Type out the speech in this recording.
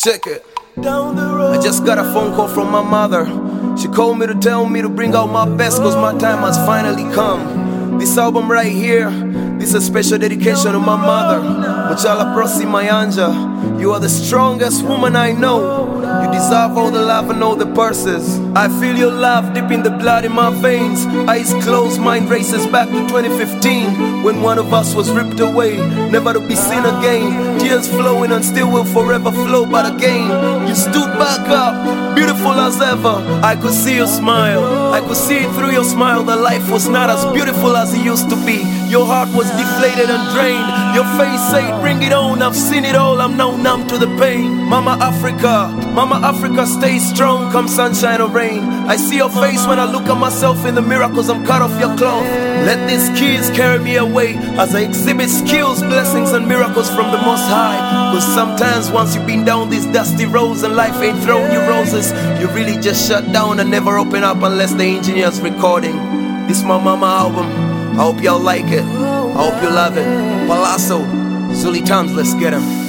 Check it. I just got a phone call from my mother. She called me to tell me to bring out my best, cause my time has finally come. This album right here, this is a special dedication to my mother. Muchala Prosi Mayanja, you are the strongest woman I know. You deserve all the love and all the purses. I feel your love deep in the blood in my veins. Eyes closed, mind races back to 2015, when one of us was ripped away, never to be seen again. Tears flowing and still will forever flow. But again, you stood back up, beautiful as ever. I could see your smile, I could see it through your smile, that life was not as beautiful as it used to be. Your heart was deflated and drained. Your face said, bring it on, I've seen it all, I'm now numb to the pain. Mama Africa, stay strong, come sunshine or rain. I see your face when I look at myself in the mirror, cause I'm cut off your cloth. Let these keys carry me away as I exhibit skills, blessings and miracles from the Most High. Cause sometimes once you've been down these dusty roads and life ain't thrown you roses, you really just shut down and never open up unless the engineer's recording. This my mama album, I hope y'all like it, I hope you love it. Palazzo, Zuli Times, let's get 'em.